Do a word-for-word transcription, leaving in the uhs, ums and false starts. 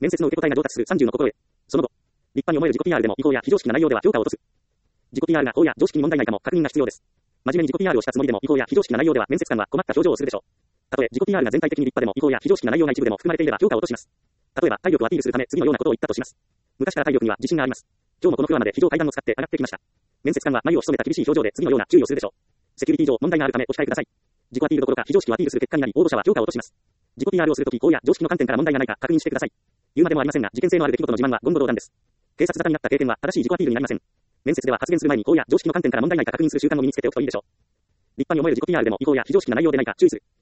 面接の受け答えが上達するさんじゅうの心得。その後、立派に思える自己 ピーアール でも違法や非常識な内容では評価を落とす。自己 ピーアール が法や常識に問題ないかも確認が必要です。真面目に自己 ピーアール をしたつもりでも違法や非常識な内容では面接官は困った表情をするでしょう。たとえ自己 ピーアール が全体的に立派でも違法や非常識な内容が一部でも含まれていれば評価を落とします。例えば体力をアピールするため次のようなことを言ったとします。昔から体力には自信があります。今日もこのフロアまで非常階段を使って上がってきました。面接官は眉を潜めた厳しい表情で次のような注意をするでしょう。セキュリティ上問題があるためお控えください。自己アピールどころか非常識をアピールする結果になり応募者は評価を落とします。自己 ピーアール をするとき法や常識の観点から問題がないか確認してください。言うまでもありませんが事件性のある出来事の自慢は言語道断です。警察沙汰になった経験は正しい自己アピールになりません。面接では発言する前に法や常識の観点から問題ないか確認する習慣を身につけておくといいでしょう。立派に思える自己 ピーアール でも違法や非常識な内容でないか注意する。